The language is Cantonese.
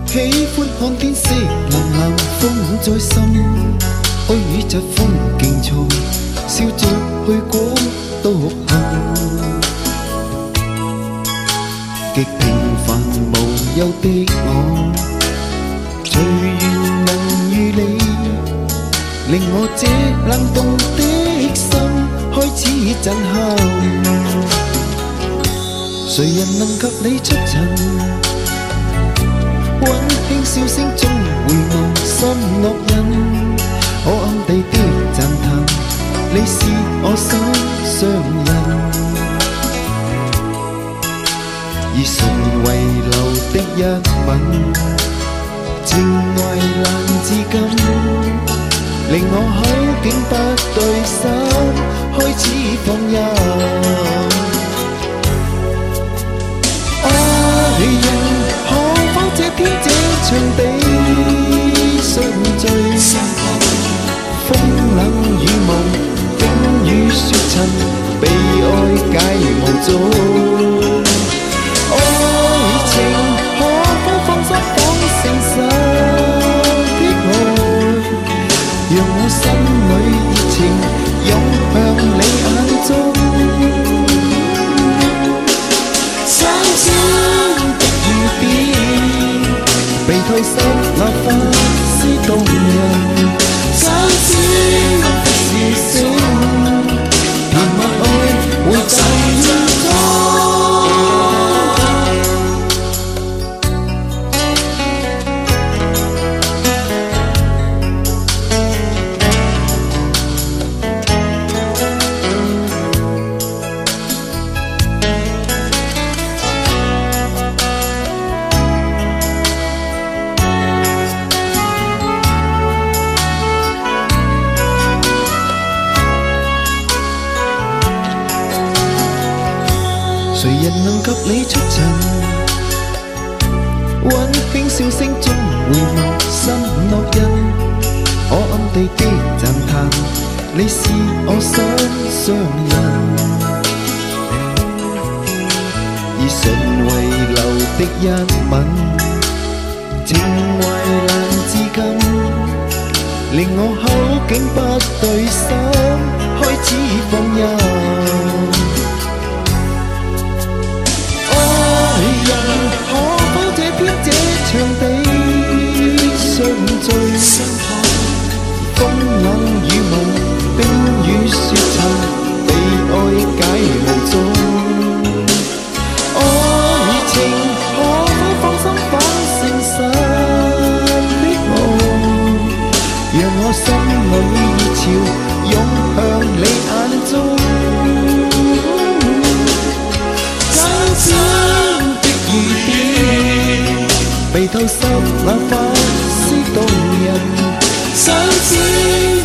喜歡看天色藍藍，風在心，愛與疾風競賽，笑着去過獨行。極平凡無憂的我，隨緣能與你，令我這冷凍的心開始震撼。誰人能及你出塵？溫馨笑聲中回望心烙印，可暗地的讚嘆，你是我心上人。以純遺留的一吻，情懷難自禁，令我口竟不對心開始放任。愛人可否這天這場地相聚？風冷雨霧，冰雨雪塵，被愛解無蹤。愛情可否放心放誠實的愛，讓我心裏熱情湧向你眼中。想想的雨點，被退濕那發絲動人。想知的笑聲，談話愛會在雨中。誰人能及你出塵？溫馨笑聲中回望心烙印，可暗地的讚嘆，你是我心上人。以純遺留的一吻，情懷難自禁，令我口竟不對心開始放任。可否這天這場地相聚？風冷雨霧，冰雨雪塵，被愛解無蹤。愛情可否放心放誠實的愛，讓我心裏熱潮湧向你眼中。被透濕那發絲動人，想知